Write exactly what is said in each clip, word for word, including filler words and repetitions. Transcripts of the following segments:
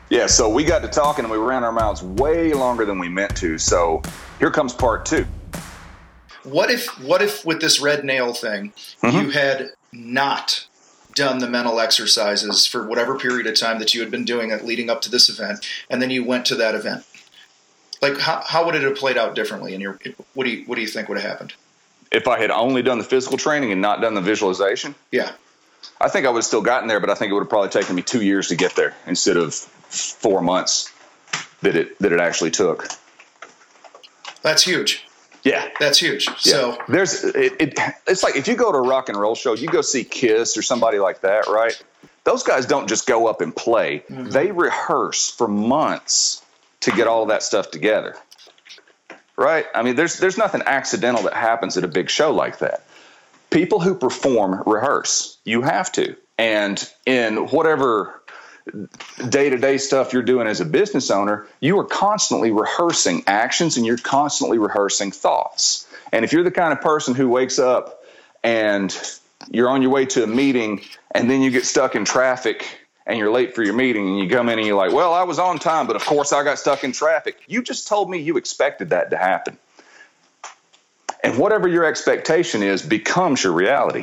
Yeah, so we got to talking and we ran our mouths way longer than we meant to. So here comes part two. What if, what if with this red nail thing, mm-hmm. you had not done the mental exercises for whatever period of time that you had been doing it leading up to this event, and then you went to that event? Like, how, how would it have played out differently? In your, what do you, what do you think would have happened? If I had only done the physical training and not done the visualization? Yeah. I think I would have still gotten there, but I think it would have probably taken me two years to get there instead of four months that it that it actually took. That's huge. Yeah, that's huge. Yeah. So there's it, it. It's like if you go to a rock and roll show, you go see Kiss or somebody like that, right? Those guys don't just go up and play; mm-hmm. they rehearse for months to get all that stuff together, right? I mean, there's there's nothing accidental that happens at a big show like that. People who perform rehearse. You have to. And in whatever day-to-day stuff you're doing as a business owner, you are constantly rehearsing actions and you're constantly rehearsing thoughts. And if you're the kind of person who wakes up and you're on your way to a meeting and then you get stuck in traffic and you're late for your meeting and you come in and you're like, well, I was on time, but of course I got stuck in traffic. You just told me you expected that to happen. And whatever your expectation is becomes your reality.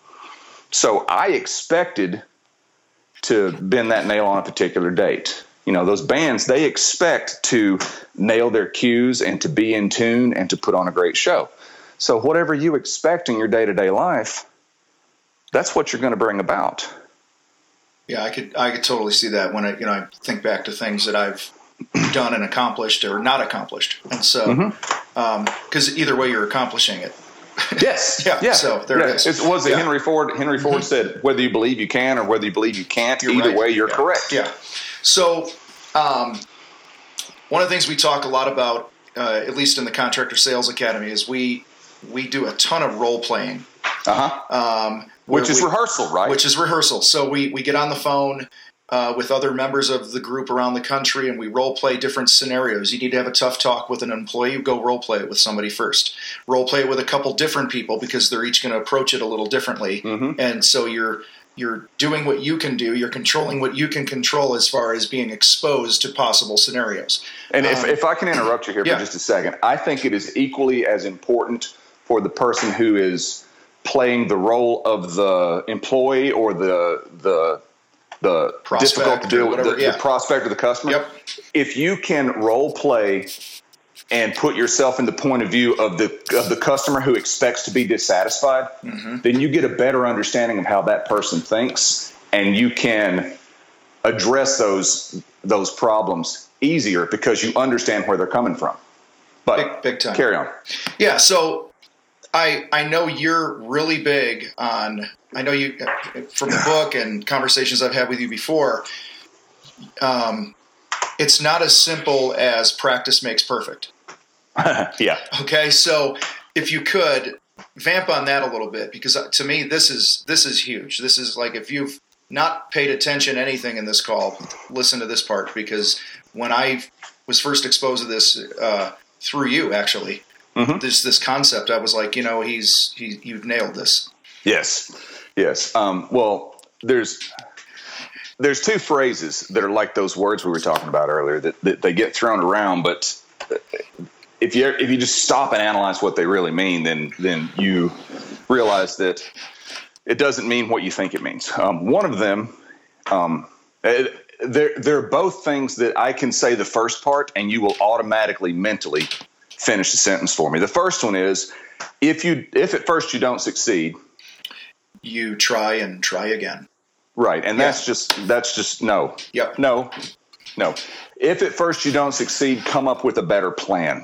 So I expected to bend that nail on a particular date. You know, those bands, they expect to nail their cues and to be in tune and to put on a great show. So whatever you expect in your day-to-day life, that's what you're going to bring about. Yeah, I could I could totally see that when I, you know, I think back to things that I've done and accomplished or not accomplished. And so, because mm-hmm. um, either way you're accomplishing it. Yes. yeah. yeah. So there yeah. it is. It was yeah. Henry Ford. Henry Ford mm-hmm. said, whether you believe you can or whether you believe you can't, you're either right. way, you're yeah. correct. Yeah. So um, one of the things we talk a lot about, uh, at least in the Contractor Sales Academy, is we, we do a ton of role playing. Uh-huh. Um, which is we, rehearsal, right? Which is rehearsal. So we, we get on the phone Uh, with other members of the group around the country, and we role play different scenarios. You need to have a tough talk with an employee, go role play it with somebody first. Role play it with a couple different people because they're each going to approach it a little differently. Mm-hmm. And so you're you're doing what you can do. You're controlling what you can control as far as being exposed to possible scenarios. And um, if, if I can interrupt you here yeah. for just a second, I think it is equally as important for the person who is playing the role of the employee or the the the prospect difficult to deal with the, yeah. the prospect or the customer. Yep. If you can role play and put yourself in the point of view of the of the customer who expects to be dissatisfied, mm-hmm. then you get a better understanding of how that person thinks, and you can address those those problems easier because you understand where they're coming from. But big, big time. Carry on. Yeah. So I I know you're really big on. I know you from the book and conversations I've had with you before. Um, it's not as simple as practice makes perfect. yeah. Okay, so if you could vamp on that a little bit, because to me this is this is huge. This is like, if you've not paid attention to anything in this call, listen to this part, because when I was first exposed to this uh, through you, actually, mm-hmm. this this concept, I was like, you know, he's he you've nailed this. Yes. Yes. Um, well, there's there's two phrases that are like those words we were talking about earlier that, that they get thrown around, but if you if you just stop and analyze what they really mean, then then you realize that it doesn't mean what you think it means. Um, one of them, um, they're they're both things that I can say the first part, and you will automatically mentally finish the sentence for me. The first one is, if you if at first you don't succeed, you try and try again. Right. And yeah. that's just, that's just no, yep. no, no. If at first you don't succeed, come up with a better plan,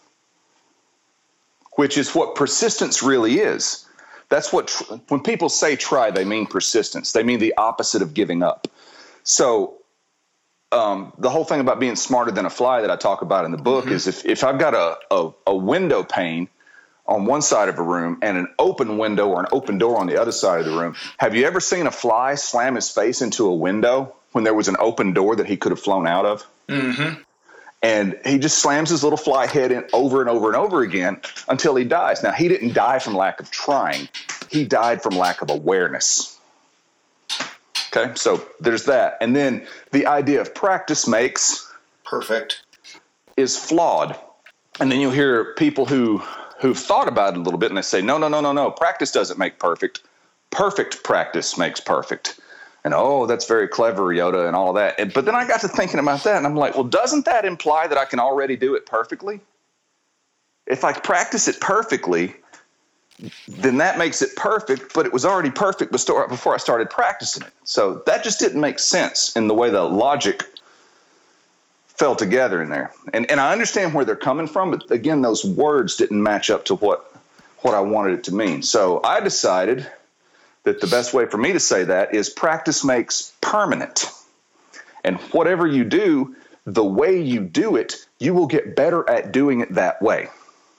which is what persistence really is. That's what, tr- when people say try, they mean persistence. They mean the opposite of giving up. So um, the whole thing about being smarter than a fly that I talk about in the book mm-hmm. is if, if I've got a, a, a window pane on one side of a room and an open window or an open door on the other side of the room. Have you ever seen a fly slam his face into a window when there was an open door that he could have flown out of? Mm-hmm. And he just slams his little fly head in over and over and over again until he dies. Now, he didn't die from lack of trying. He died from lack of awareness. Okay, so there's that. And then the idea of practice makes perfect is flawed. And then you'll hear people who, who've thought about it a little bit, and they say, no, no, no, no, no, practice doesn't make perfect. Perfect practice makes perfect. And, oh, that's very clever, Yoda, and all of that. And, but then I got to thinking about that, and I'm like, well, doesn't that imply that I can already do it perfectly? If I practice it perfectly, then that makes it perfect, but it was already perfect before I started practicing it. So that just didn't make sense in the way the logic fell together in there. And and I understand where they're coming from, but again, those words didn't match up to what, what I wanted it to mean. So I decided that the best way for me to say that is practice makes permanent. And whatever you do, the way you do it, you will get better at doing it that way.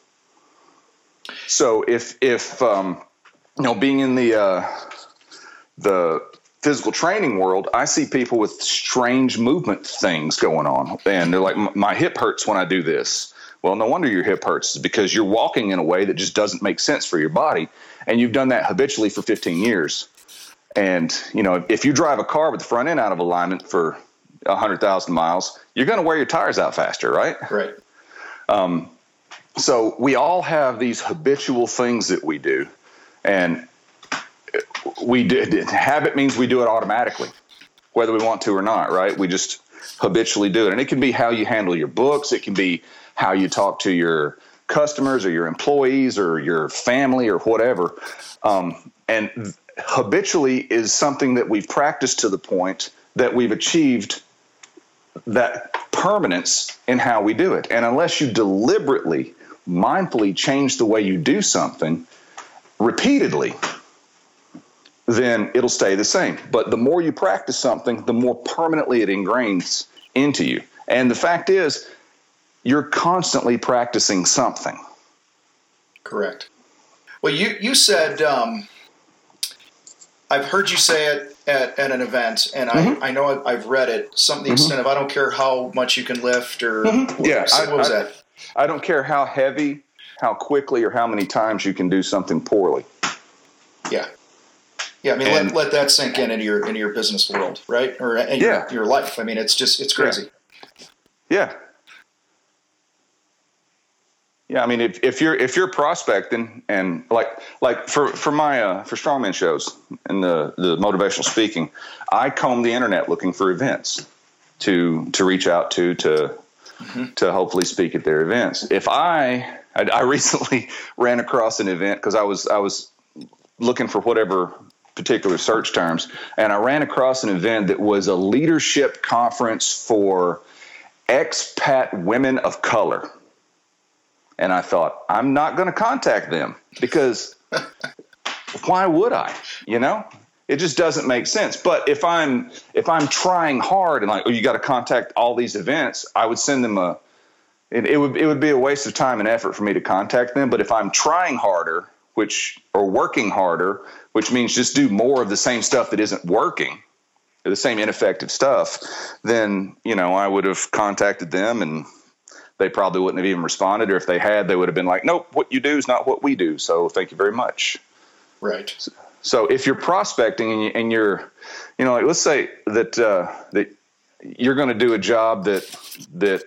So if if um, you know, being in the uh, the physical training world, I see people with strange movement things going on, and they're like, my hip hurts when I do this. Well, no wonder your hip hurts, is because you're walking in a way that just doesn't make sense for your body, and you've done that habitually for fifteen years. And you know, if you drive a car with the front end out of alignment for a hundred thousand miles, you're going to wear your tires out faster, right? Right. Um, So we all have these habitual things that we do, and we do, habit means we do it automatically, whether we want to or not, right? We just habitually do it. And it can be how you handle your books. It can be how you talk to your customers or your employees or your family or whatever. Um, and habitually is something that we've practiced to the point that we've achieved that permanence in how we do it. And unless you deliberately mindfully change the way you do something repeatedly, then it'll stay the same. But the more you practice something, the more permanently it ingrains into you. And the fact is, you're constantly practicing something. Correct. Well, you, you said, um, I've heard you say it at, at an event, and mm-hmm. I, I know I've read it, something to the mm-hmm. extent of, I don't care how much you can lift, or mm-hmm. yeah, what, I, what was I, that? I don't care how heavy, how quickly, or how many times you can do something poorly. Yeah. Yeah, I mean, and, let, let that sink in into your, into your business world, right? Or in your, yeah. your life. I mean, it's just, it's crazy. Yeah. Yeah, I mean, if, if you're if you're prospecting, and like like for for my uh, for strongman shows and the the motivational speaking, I comb the internet looking for events to to reach out to to mm-hmm. to hopefully speak at their events. If I I, I recently ran across an event because I was I was looking for whatever particular search terms, and I ran across an event that was a leadership conference for expat women of color. And I thought, I'm not going to contact them because why would I? You know, it just doesn't make sense. But if I'm if I'm trying hard and like, oh, you got to contact all these events, I would send them a. It, it would it would be a waste of time and effort for me to contact them. But if I'm trying harder, which or working harder, which means just do more of the same stuff that isn't working, or the same ineffective stuff, then you know I would have contacted them and. They probably wouldn't have even responded, or if they had, they would have been like, nope, what you do is not what we do. So thank you very much. Right. So, so if you're prospecting and, you, and you're, you know, like let's say that, uh, that you're going to do a job that, that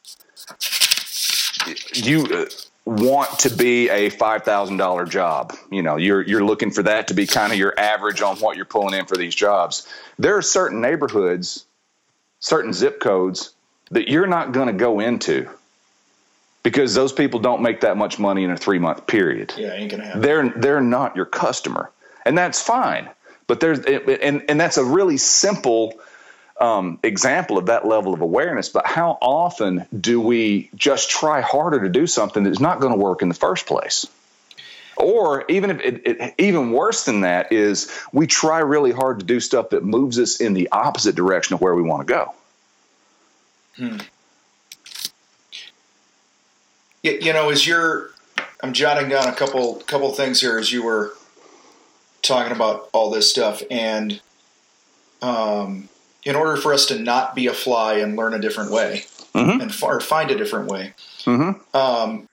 you uh, want to be a five thousand dollars job. You know, you're, you're looking for that to be kind of your average on what you're pulling in for these jobs. There are certain neighborhoods, certain zip codes that you're not going to go into. Because those people don't make that much money in a three-month period. Yeah, ain't gonna happen. They're they're not your customer, and that's fine. But there's and and that's a really simple um, example of that level of awareness. But how often do we just try harder to do something that's not going to work in the first place? Or even if it, it, even worse than that is we try really hard to do stuff that moves us in the opposite direction of where we want to go. Hmm. You know, as you're, I'm jotting down a couple couple things here as you were talking about all this stuff, and um, in order for us to not be a fly and learn a different way, mm-hmm. and or find a different way, mm-hmm. um,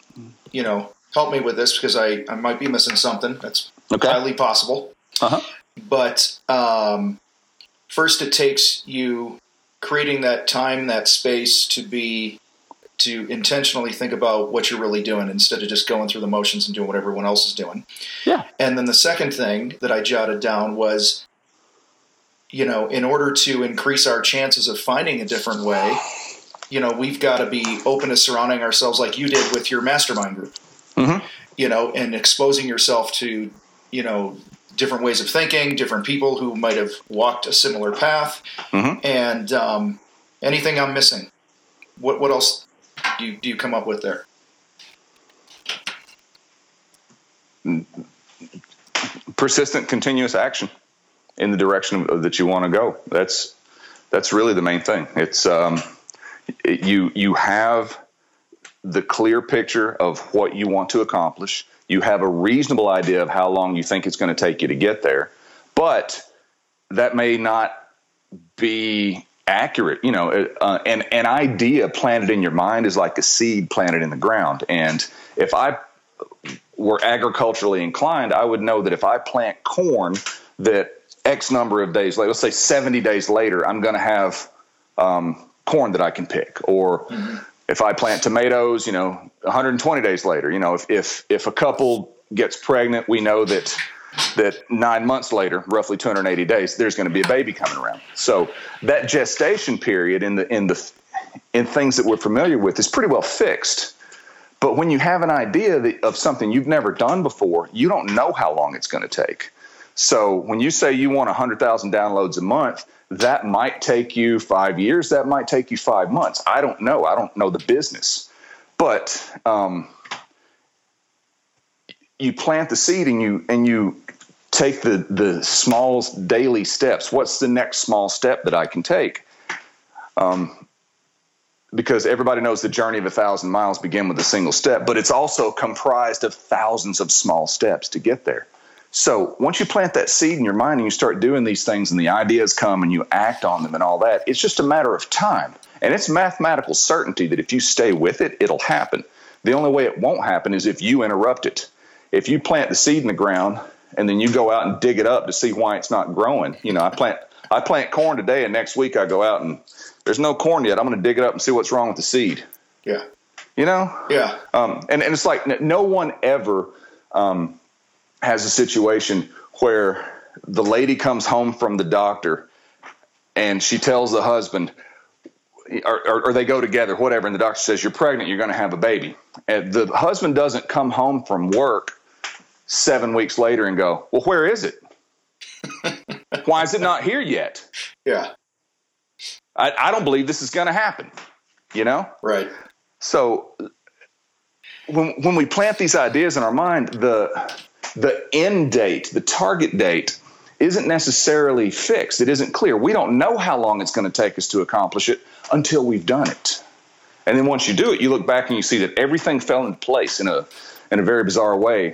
you know, help me with this because I, I might be missing something. That's okay. Highly possible. Uh-huh. but um, first it takes you creating that time, that space to be, to intentionally think about what you're really doing instead of just going through the motions and doing what everyone else is doing. Yeah. And then the second thing that I jotted down was, you know, in order to increase our chances of finding a different way, you know, we've got to be open to surrounding ourselves like you did with your mastermind group, mm-hmm. you know, and exposing yourself to, you know, different ways of thinking, different people who might have walked a similar path, mm-hmm. and um, anything I'm missing. What what else do you, do you come up with there? Persistent, continuous action in the direction of, that you want to go. That's that's really the main thing. It's um, it, you you have the clear picture of what you want to accomplish. You have a reasonable idea of how long you think it's going to take you to get there, but that may not be accurate. You know, uh, an an idea planted in your mind is like a seed planted in the ground. And if I were agriculturally inclined, I would know that if I plant corn, that X number of days later, let's say seventy days later, I'm going to have um, corn that I can pick. Or mm-hmm. if I plant tomatoes, you know, one hundred twenty days later, you know, if, if, if a couple gets pregnant, we know that, that nine months later, roughly two hundred eighty days, there's going to be a baby coming around. So that gestation period in the, in the, in things that we're familiar with is pretty well fixed. But when you have an idea that, of something you've never done before, you don't know how long it's going to take. So when you say you want one hundred thousand downloads a month, that might take you five years. That might take you five months. I don't know. I don't know the business. But um, you plant the seed and you and you take the, the small daily steps. What's the next small step that I can take? Um Because everybody knows the journey of a thousand miles begin with a single step, but it's also comprised of thousands of small steps to get there. So once you plant that seed in your mind and you start doing these things and the ideas come and you act on them and all that, it's just a matter of time. And it's mathematical certainty that if you stay with it, it'll happen. The only way it won't happen is if you interrupt it. If you plant the seed in the ground and then you go out and dig it up to see why it's not growing, you know, I plant I plant corn today and next week I go out and there's no corn yet. I'm going to dig it up and see what's wrong with the seed. Yeah. You know? Yeah. Um, and, and it's like no one ever um, has a situation where the lady comes home from the doctor and she tells the husband, or, or, or they go together, whatever, and the doctor says, you're pregnant, you're going to have a baby. And the husband doesn't come home from work seven weeks later and go, well, where is it? Why is it not here yet? Yeah. I, I don't believe this is going to happen, you know? Right. So when when we plant these ideas in our mind, the the end date, the target date, isn't necessarily fixed. It isn't clear. We don't know how long it's going to take us to accomplish it until we've done it. And then once you do it, you look back and you see that everything fell into place in a in a very bizarre way,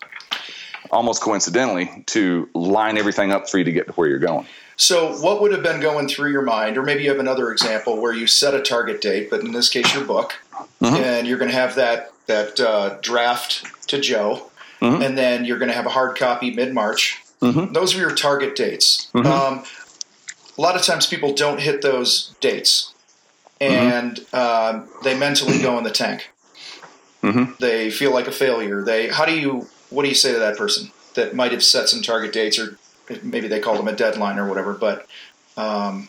almost coincidentally, to line everything up for you to get to where you're going. So what would have been going through your mind, or maybe you have another example where you set a target date, but in this case your book, mm-hmm. and you're going to have that that uh, draft to Joe, mm-hmm. and then you're going to have a hard copy mid-March. Mm-hmm. Those are your target dates. Mm-hmm. Um, a lot of times people don't hit those dates, and mm-hmm. uh, they mentally go in the tank. Mm-hmm. They feel like a failure. They how do you what do you say to that person that might have set some target dates, or maybe they call them a deadline or whatever, but um,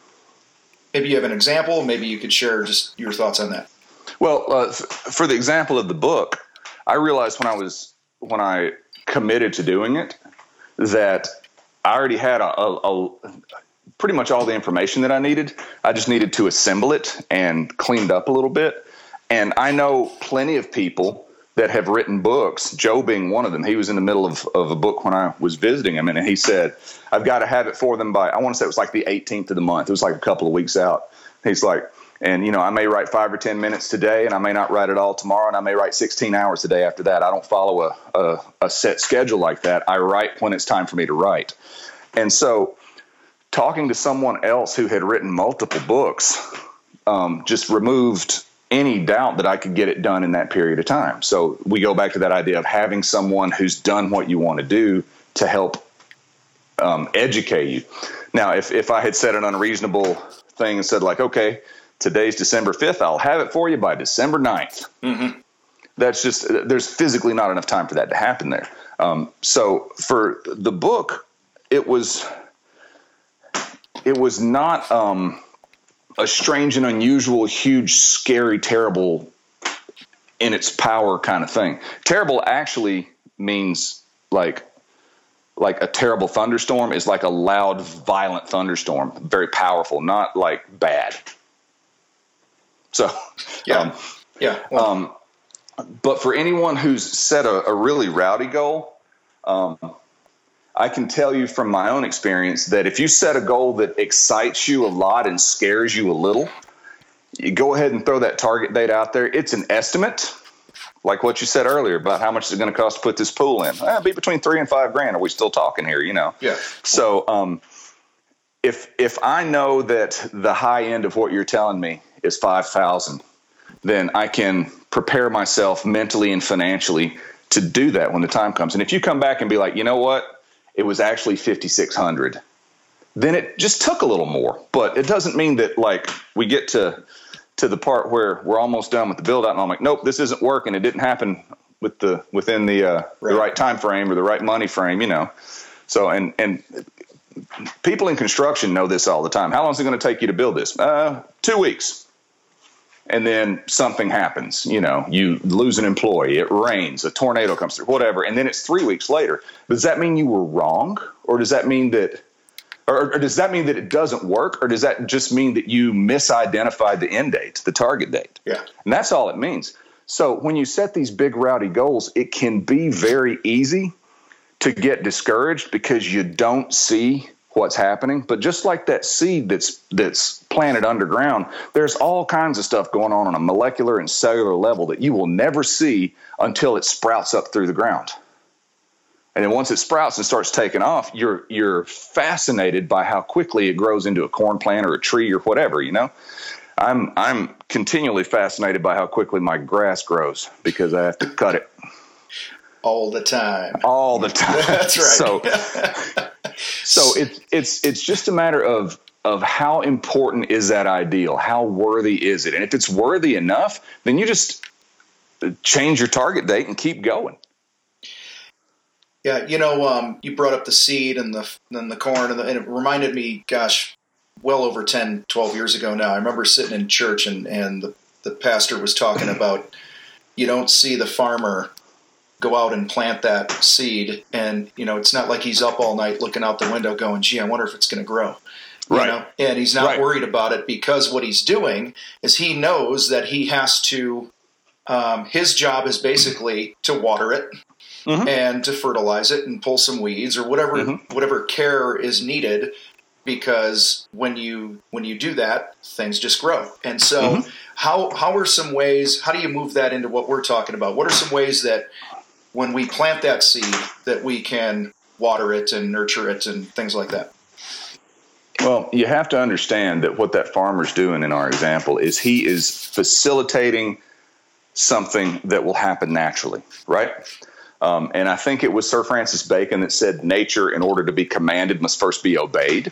maybe you have an example. Maybe you could share just your thoughts on that. Well, uh, f- for the example of the book, I realized when I was when I committed to doing it that I already had a, a, a pretty much all the information that I needed. I just needed to assemble it and cleaned up a little bit. And I know plenty of people that have written books, Joe being one of them. He was in the middle of, of a book when I was visiting him, and he said, I've got to have it for them by, I want to say it was like the eighteenth of the month. It was like a couple of weeks out. He's like, and, you know, I may write five or ten minutes today, and I may not write it all tomorrow, and I may write sixteen hours the day after that. I don't follow a, a, a set schedule like that. I write when it's time for me to write. And so talking to someone else who had written multiple books um, just removed any doubt that I could get it done in that period of time. So we go back to that idea of having someone who's done what you want to do to help um, educate you. Now, if, if I had said an unreasonable thing and said like, okay, today's December fifth, I'll have it for you by December ninth. Mm-hmm. That's just, there's physically not enough time for that to happen there. Um, so for the book, it was, it was not um, a strange and unusual, huge, scary, terrible in its power kind of thing. Terrible actually means like, like a terrible thunderstorm is like a loud, violent thunderstorm, very powerful, not like bad. So, yeah, um, yeah. Well, um, but for anyone who's set a, a really rowdy goal, um, I can tell you from my own experience that if you set a goal that excites you a lot and scares you a little, you go ahead and throw that target date out there. It's an estimate, like what you said earlier about how much is it going to cost to put this pool in. Eh, it'll be between three and five grand. Are we still talking here? You know? Yeah. So um, if if I know that the high end of what you're telling me is five thousand, then I can prepare myself mentally and financially to do that when the time comes. And if you come back and be like, you know what, it was actually fifty-six hundred, then it just took a little more. But it doesn't mean that like we get to to the part where we're almost done with the build out and I'm like, nope, this isn't working. It didn't happen with the within the uh, right. the right time frame or the right money frame, you know. So and and people in construction know this all the time. How long is it going to take you to build this? Uh, two weeks. And then something happens, you know, you lose an employee, it rains, a tornado comes through, whatever. And then it's three weeks later. Does that mean you were wrong? Or does that mean that, or, or does that mean that it doesn't work? Or does that just mean that you misidentified the end date, the target date? Yeah. And that's all it means. So when you set these big rowdy goals, it can be very easy to get discouraged because you don't see what's happening. But just like that seed that's that's planted underground, there's all kinds of stuff going on on a molecular and cellular level that you will never see until it sprouts up through the ground. And then once it sprouts and starts taking off, you're you're fascinated by how quickly it grows into a corn plant or a tree or whatever, you know. I'm I'm continually fascinated by how quickly my grass grows because I have to cut it all the time. All the time. That's right. So So it's it's it's just a matter of of how important is that ideal? How worthy is it? And if it's worthy enough, then you just change your target date and keep going. Yeah, you know, um, you brought up the seed and the and the corn, and, the, and it reminded me, gosh, well over ten, twelve years ago now. I remember sitting in church, and, and the, the pastor was talking about you don't see the farmer go out and plant that seed, and you know it's not like he's up all night looking out the window going, gee, I wonder if it's going to grow. Right. You know? And he's not right. worried about it because what he's doing is he knows that he has to, um, his job is basically to water it mm-hmm. and to fertilize it and pull some weeds or whatever mm-hmm. whatever care is needed, because when you when you do that, things just grow. And so mm-hmm. how how are some ways, how do you move that into what we're talking about? What are some ways that when we plant that seed that we can water it and nurture it and things like that? Well, you have to understand that what that farmer's doing in our example is he is facilitating something that will happen naturally, right? Um, and I think it was Sir Francis Bacon that said nature, in order to be commanded, must first be obeyed.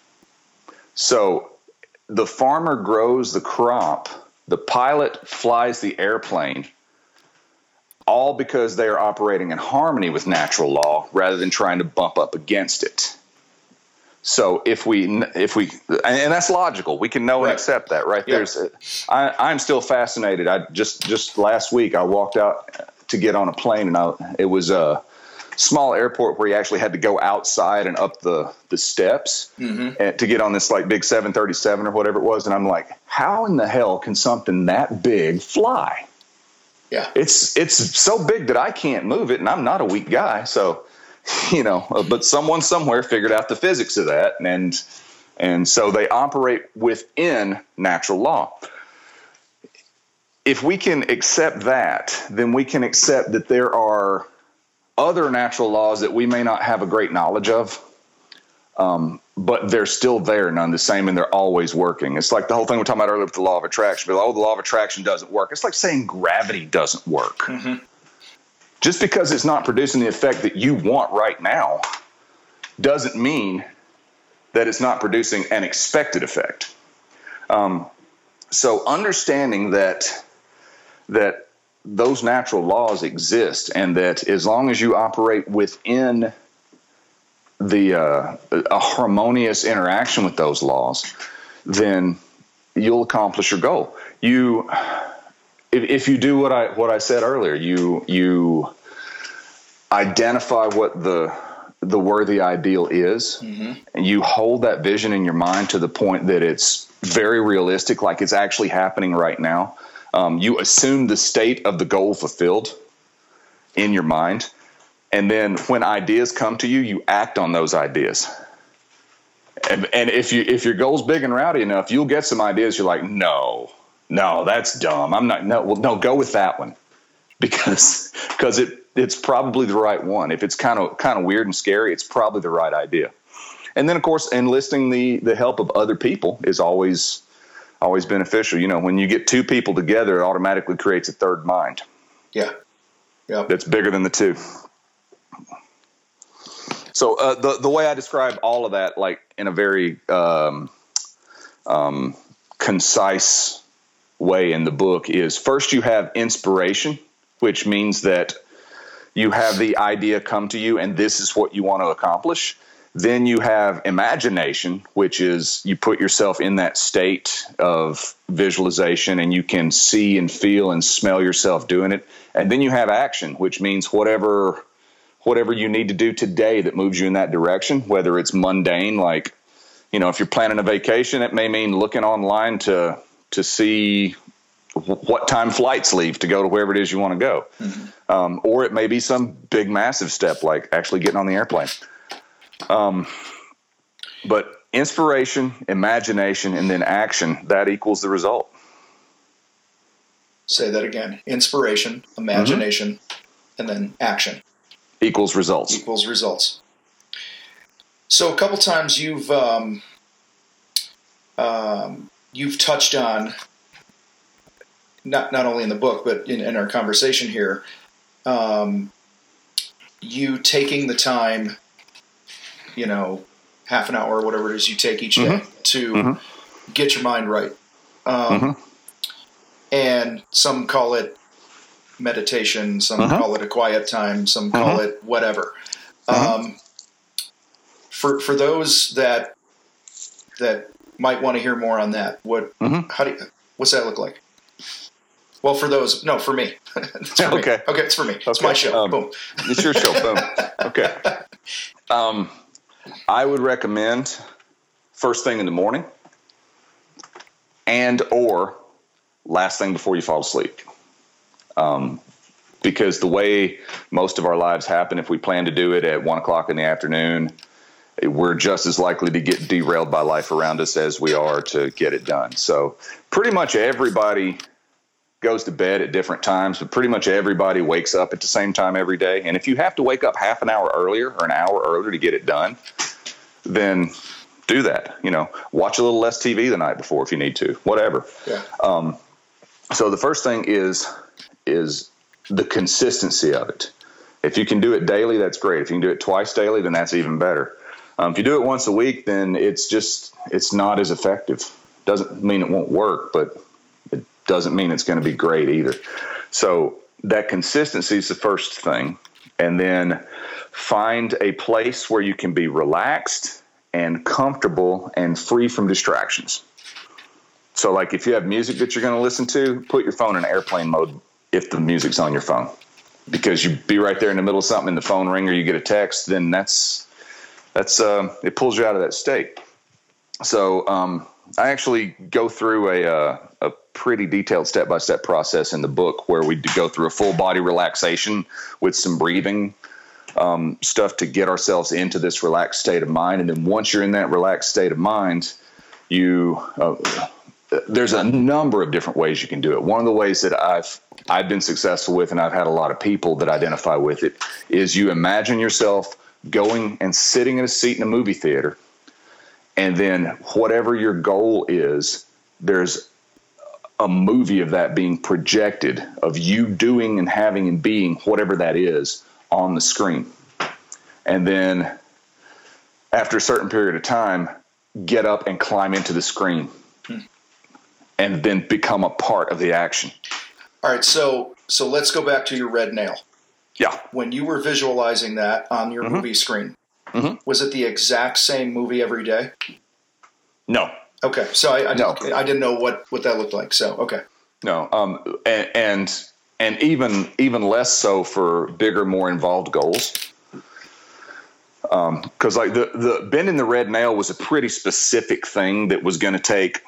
So the farmer grows the crop, the pilot flies the airplane, all because they are operating in harmony with natural law rather than trying to bump up against it. So if we, if we, and that's logical, we can know right. and accept that, right? Yeah. There's, a, I, I'm still fascinated. I just, just last week I walked out to get on a plane, and I, it was a small airport where you actually had to go outside and up the, the steps mm-hmm. and, to get on this like big seven thirty-seven or whatever it was. And I'm like, how in the hell can something that big fly? Yeah, it's it's so big that I can't move it, and I'm not a weak guy. So, you know, but someone somewhere figured out the physics of that, and and so they operate within natural law. If we can accept that, then we can accept that there are other natural laws that we may not have a great knowledge of, um, but they're still there, none the same, and they're always working. It's like the whole thing we were talking about earlier with the law of attraction. But, oh, the law of attraction doesn't work. It's like saying gravity doesn't work. Mm-hmm. Just because it's not producing the effect that you want right now doesn't mean that it's not producing an expected effect. Um, so understanding that that those natural laws exist, and that as long as you operate within the uh, a harmonious interaction with those laws, then you'll accomplish your goal. You, if, if you do what I what I said earlier, you you identify what the the worthy ideal is, mm-hmm. and you hold that vision in your mind to the point that it's very realistic, like it's actually happening right now. Um, you assume the state of the goal fulfilled in your mind, and then when ideas come to you, you act on those ideas. And, and if you if your goal's big and rowdy enough, you'll get some ideas. You're like, no, no, that's dumb. I'm not. No, well, no, go with that one, because because it it's probably the right one. If it's kind of kind of weird and scary, it's probably the right idea. And then, of course, enlisting the the help of other people is always always beneficial. You know, when you get two people together, it automatically creates a third mind. Yeah, yeah, that's bigger than the two. So uh, the the way I describe all of that, like in a very um, um, concise way in the book, is first you have inspiration, which means that you have the idea come to you and this is what you want to accomplish. Then you have imagination, which is you put yourself in that state of visualization and you can see and feel and smell yourself doing it. And then you have action, which means whatever whatever you need to do today that moves you in that direction, whether it's mundane, like, you know, if you're planning a vacation, it may mean looking online to to see what time flights leave to go to wherever it is you want to go. Mm-hmm. Um, or it may be some big, massive step like actually getting on the airplane. Um, but inspiration, imagination, and then action, that equals the result. Say that again. Inspiration, imagination, mm-hmm. and then action. Equals results. Equals results. So a couple times you've um, um, you've touched on, not not only in the book but in, in our conversation here, um, you taking the time, you know, half an hour or whatever it is you take each day mm-hmm. to mm-hmm. get your mind right. Um, mm-hmm. And some call it meditation, some uh-huh. call it a quiet time, some call uh-huh. it whatever. Uh-huh. Um, for for those that that might want to hear more on that, what uh-huh. how do you, what's that look like? Well, for those, no, for me. It's for okay, me. okay, it's for me. It's okay. my show. Um, Boom. It's your show. Boom. Okay. Um, I would recommend first thing in the morning, and or last thing before you fall asleep. Um, because the way most of our lives happen, if we plan to do it at one o'clock in the afternoon, we're just as likely to get derailed by life around us as we are to get it done. So pretty much everybody goes to bed at different times, but pretty much everybody wakes up at the same time every day. And if you have to wake up half an hour earlier or an hour earlier to get it done, then do that. You know, watch a little less T V the night before if you need to, whatever. Yeah. Um, so the first thing is is the consistency of it. If you can do it daily, that's great. If you can do it twice daily, then that's even better. Um, if you do it once a week, then it's just, it's not as effective. Doesn't mean it won't work, but it doesn't mean it's going to be great either. So that consistency is the first thing. And then find a place where you can be relaxed and comfortable and free from distractions. So like if you have music that you're going to listen to, put your phone in airplane mode if the music's on your phone, because you be right there in the middle of something and the phone ring or you get a text, then that's, that's, uh, it pulls you out of that state. So, um, I actually go through a, uh, a pretty detailed step-by-step process in the book where we go through a full body relaxation with some breathing, um, stuff to get ourselves into this relaxed state of mind. And then once you're in that relaxed state of mind, you, uh, there's a number of different ways you can do it. One of the ways that I've I've been successful with, and I've had a lot of people that identify with it, is you imagine yourself going and sitting in a seat in a movie theater, and then whatever your goal is, there's a movie of that being projected, of you doing and having and being whatever that is on the screen. And then after a certain period of time, get up and climb into the screen hmm. and then become a part of the action. All right. So, so let's go back to your red nail. Yeah. When you were visualizing that on your mm-hmm. movie screen, mm-hmm. was it the exact same movie every day? No. Okay. So I, I, no. didn't, I didn't know what, what that looked like. So, okay. No. Um, and, and, and even, even less so for bigger, more involved goals. Um, cause like the, the bending the red nail was a pretty specific thing that was going to take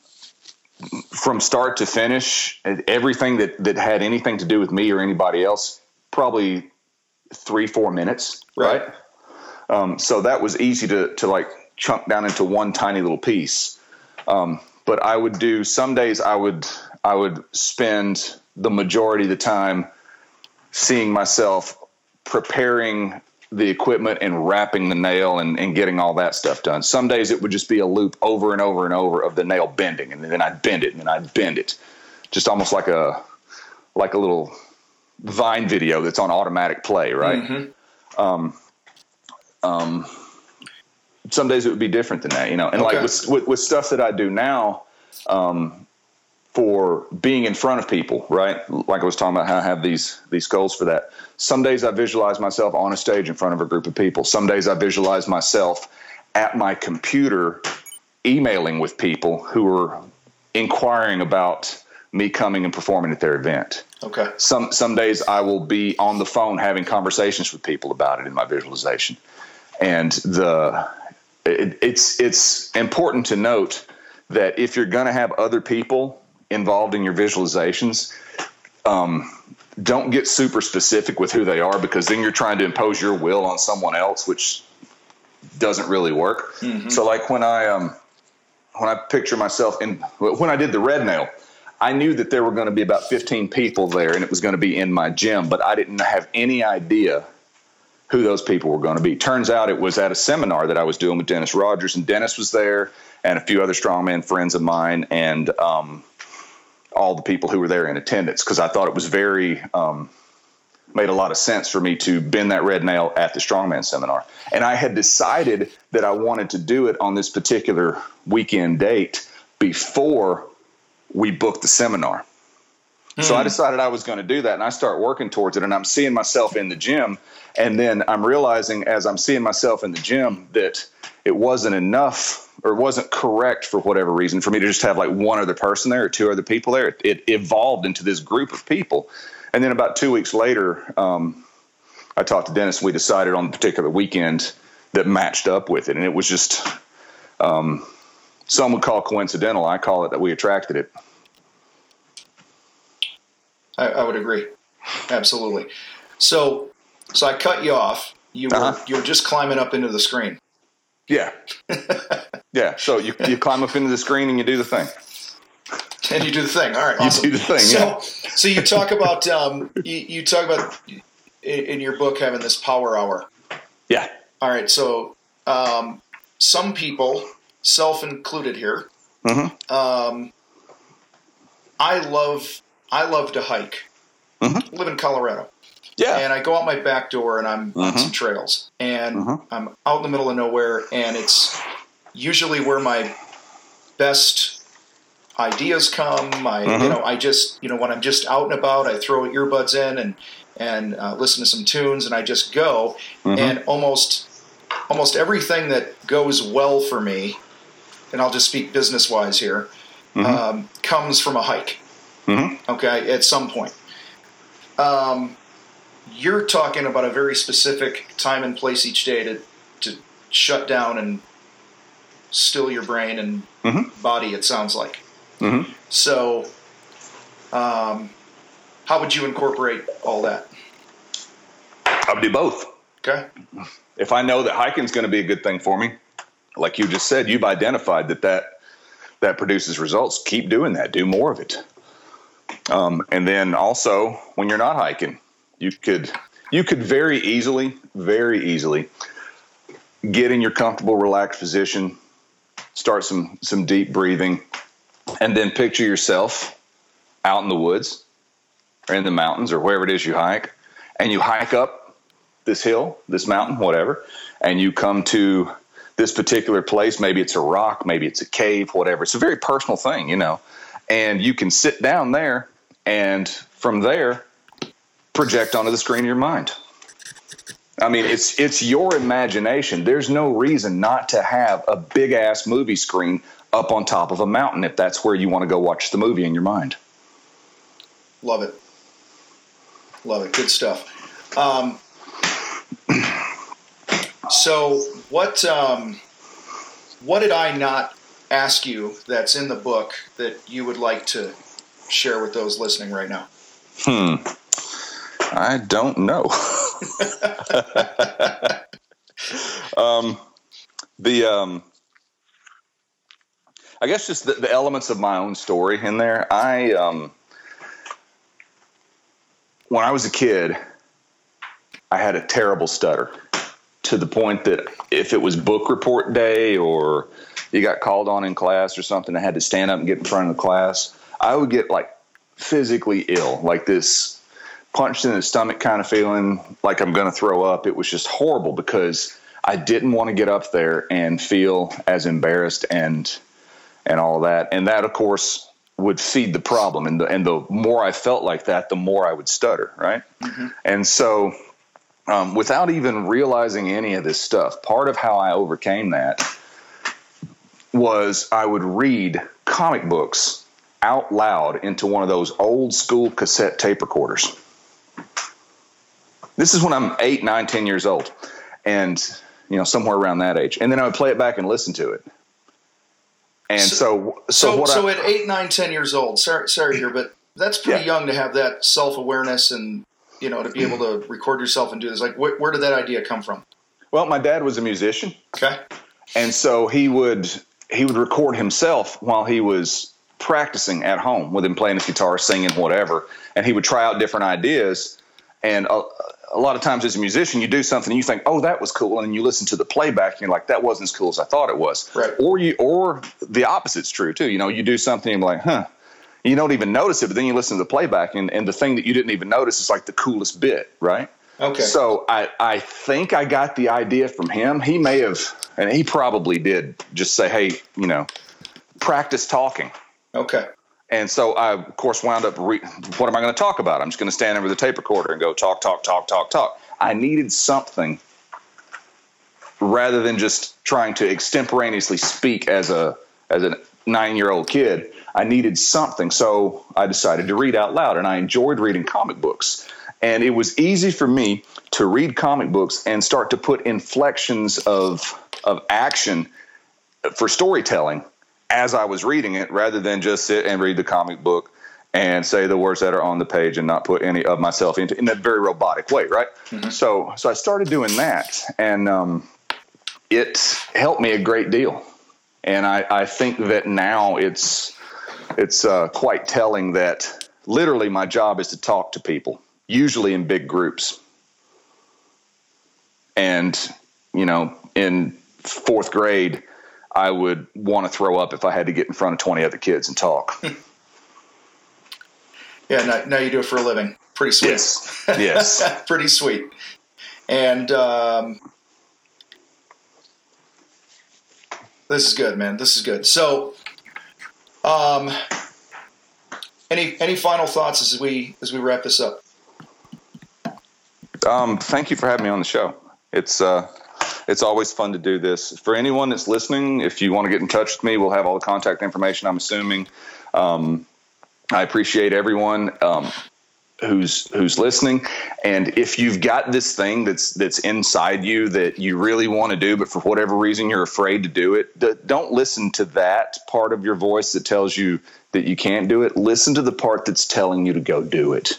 from start to finish, everything that, that had anything to do with me or anybody else, probably three, four minutes. Right. right? Um, so that was easy to, to like chunk down into one tiny little piece. Um, but I would do some days I would, I would spend the majority of the time seeing myself preparing the equipment and wrapping the nail and, and getting all that stuff done. Some days it would just be a loop over and over and over of the nail bending. And then I'd bend it and then I'd bend it. Just almost like a, like a little Vine video that's on automatic play. Right. Mm-hmm. Um, um, some days it would be different than that, you know, and okay. like with, with, with stuff that I do now, um, for being in front of people, right? Like I was talking about how I have these, these goals for that. Some days I visualize myself on a stage in front of a group of people. Some days I visualize myself at my computer emailing with people who are inquiring about me coming and performing at their event. Okay. Some, some days I will be on the phone having conversations with people about it in my visualization. And the, it, it's, it's important to note that if you're going to have other people involved in your visualizations, um, don't get super specific with who they are, because then you're trying to impose your will on someone else, which doesn't really work. Mm-hmm. So like when I, um, when I picture myself in, when I did the red nail, I knew that there were going to be about fifteen people there and it was going to be in my gym, but I didn't have any idea who those people were going to be. Turns out it was at a seminar that I was doing with Dennis Rogers, and Dennis was there and a few other strongman friends of mine, and, um, all the people who were there in attendance, because I thought it was very um, made a lot of sense for me to bend that red nail at the strongman seminar. And I had decided that I wanted to do it on this particular weekend date before we booked the seminar. Mm. So I decided I was going to do that, and I start working towards it, and I'm seeing myself in the gym, and then I'm realizing as I'm seeing myself in the gym that it wasn't enough, or it wasn't correct for whatever reason for me to just have like one other person there or two other people there. It, it evolved into this group of people. And then about two weeks later, um, I talked to Dennis, and we decided on the particular weekend that matched up with it. And it was just, um, some would call coincidental. I call it that we attracted it. I, I would agree. Absolutely. So, so I cut you off. You were, uh-huh. you were just climbing up into the screen. Yeah. Yeah. So you, you climb up into the screen and you do the thing. And you do the thing. All right. Awesome. You do the thing. So, yeah. so you talk about, um, you, you talk about in, in your book having this power hour. Yeah. All right. So, um, some people, self included here, mm-hmm. um, I love, I love to hike. Mm-hmm. I live in Colorado. Yeah. And I go out my back door and I'm mm-hmm. on some trails, and mm-hmm. I'm out in the middle of nowhere, and it's usually where my best ideas come. My, mm-hmm. you know, I just, you know, when I'm just out and about, I throw earbuds in and, and uh, listen to some tunes, and I just go, mm-hmm. and almost, almost everything that goes well for me, and I'll just speak business wise here, mm-hmm. um, comes from a hike. Mm-hmm. Okay. At some point. Um, You're talking about a very specific time and place each day to to shut down and still your brain and mm-hmm. body, it sounds like. Mm-hmm. So um, how would you incorporate all that? I would do both. Okay. If I know that hiking is going to be a good thing for me, like you just said, you've identified that that, that produces results. Keep doing that. Do more of it. Um, and then also when you're not hiking, you could, you could very easily, very easily get in your comfortable, relaxed position, start some, some deep breathing, and then picture yourself out in the woods or in the mountains or wherever it is you hike, and you hike up this hill, this mountain, whatever, and you come to this particular place. Maybe it's a rock, maybe it's a cave, whatever. It's a very personal thing, you know, and you can sit down there and from there project onto the screen of your mind. I mean, it's it's your imagination. There's no reason not to have a big ass movie screen up on top of a mountain if that's where you want to go watch the movie in your mind. Love it. Love it. Good stuff. Um, so what um, what did I not ask you that's in the book that you would like to share with those listening right now? Hmm. I don't know. um, the um, I guess just the, the elements of my own story in there. I um, when I was a kid, I had a terrible stutter to the point that if it was book report day or you got called on in class or something, I had to stand up and get in front of the class, I would get like physically ill, like this punched in the stomach kind of feeling like I'm going to throw up. It was just horrible because I didn't want to get up there and feel as embarrassed and and all that. And that, of course, would feed the problem. And the, and the more I felt like that, the more I would stutter, right? Mm-hmm. And so um, without even realizing any of this stuff, part of how I overcame that was I would read comic books out loud into one of those old school cassette tape recorders. This is when I'm eight, nine, ten years old, and you know, somewhere around that age. And then I would play it back and listen to it. And so, so, so, so, what so I, at eight, nine, ten years old, sorry, sorry here, but that's pretty yeah. young to have that self-awareness and, you know, to be able to record yourself and do this. Like, wh- where did that idea come from? Well, my dad was a musician. Okay. And so he would, he would record himself while he was practicing at home with him playing his guitar, singing, whatever. And he would try out different ideas. And a, a lot of times as a musician, you do something and you think, oh, that was cool. And then you listen to the playback and you're like, that wasn't as cool as I thought it was. Right. Or you, or the opposite's true too. You know, you do something and you're like, huh, you don't even notice it, but then you listen to the playback and, and the thing that you didn't even notice is like the coolest bit. Right. Okay. So I, I think I got the idea from him. He may have, and he probably did just say, hey, you know, practice talking. Okay. And so I, of course, wound up, re- what am I going to talk about? I'm just going to stand there with a tape recorder and go talk, talk, talk, talk, talk. I needed something rather than just trying to extemporaneously speak as a as a nine-year-old kid. I needed something. So I decided to read out loud, and I enjoyed reading comic books. And it was easy for me to read comic books and start to put inflections of of action for storytelling as I was reading it, rather than just sit and read the comic book and say the words that are on the page and not put any of myself into in that very robotic way, right? Mm-hmm. So, so I started doing that, and um, it helped me a great deal. And I, I think that now it's it's uh, quite telling that literally my job is to talk to people, usually in big groups. And you know, in fourth grade, I would want to throw up if I had to get in front of twenty other kids and talk. Yeah, now, now you do it for a living. Pretty sweet. Yes. Yes. Pretty sweet. And um, this is good, man. This is good. So, um, any any final thoughts as we as we wrap this up? Um, thank you for having me on the show. It's uh, it's always fun to do this. For anyone that's listening, if you want to get in touch with me, we'll have all the contact information, I'm assuming. Um, I appreciate everyone um, who's who's listening. And if you've got this thing that's that's inside you that you really want to do, but for whatever reason you're afraid to do it, d- don't listen to that part of your voice that tells you that you can't do it. Listen to the part that's telling you to go do it.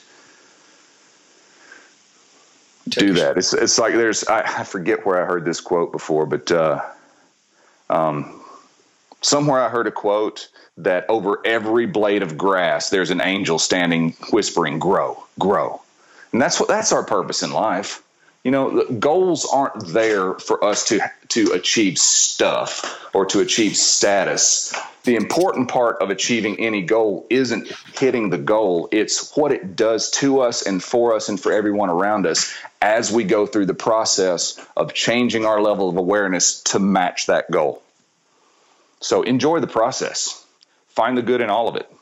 Take do that. It's it's like there's I, I forget where I heard this quote before, but uh, um, somewhere I heard a quote that over every blade of grass there's an angel standing whispering, "Grow, grow," and that's what that's our purpose in life. You know, the goals aren't there for us to to achieve stuff or to achieve status. the important part of achieving any goal isn't hitting the goal. It's what it does to us and for us and for everyone around us as we go through the process of changing our level of awareness to match that goal. So enjoy the process. Find the good in all of it.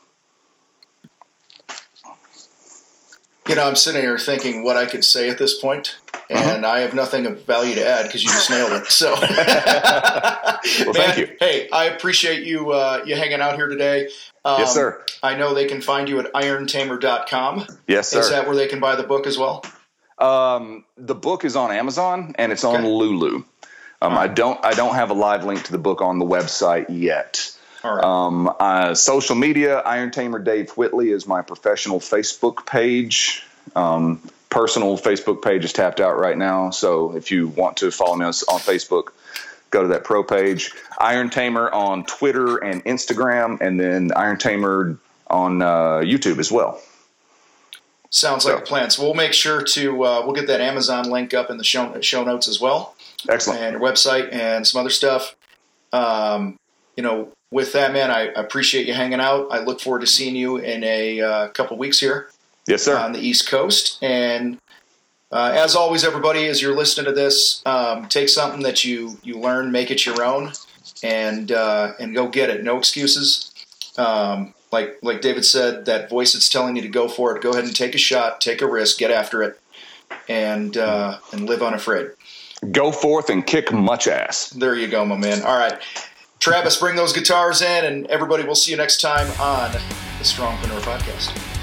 You know, I'm sitting here thinking what I could say at this point, and uh-huh. I have nothing of value to add because you just nailed it. So, well, man, thank you. Hey, I appreciate you uh, you hanging out here today. Um, yes, sir. I know they can find you at iron tamer dot com. Yes, sir. Is that where they can buy the book as well? Um, the book is on Amazon and it's on okay. Lulu. Um, right. I don't I don't have a live link to the book on the website yet. All right. Um, uh, social media, Iron Tamer Dave Whitley is my professional Facebook page. Um, personal Facebook page is tapped out right now. So if you want to follow me on, on Facebook, go to that pro page. Iron Tamer on Twitter and Instagram, and then Iron Tamer on uh, YouTube as well. Sounds like so. a plan. So we'll make sure to uh, we'll get that Amazon link up in the show, show notes as well. Excellent. And your website and some other stuff. Um, you know, with that, man, I appreciate you hanging out. I look forward to seeing you in a uh, couple weeks here. Yes, sir. On the East Coast. And uh, as always, everybody, as you're listening to this, um, take something that you, you learn, make it your own, and uh, and go get it. No excuses. Um, like like David said, that voice that's telling you to go for it, go ahead and take a shot, take a risk, get after it, and uh, and live unafraid. Go forth and kick much ass. There you go, my man. All right. Travis, bring those guitars in, and everybody, we'll see you next time on the Strongpreneur Podcast.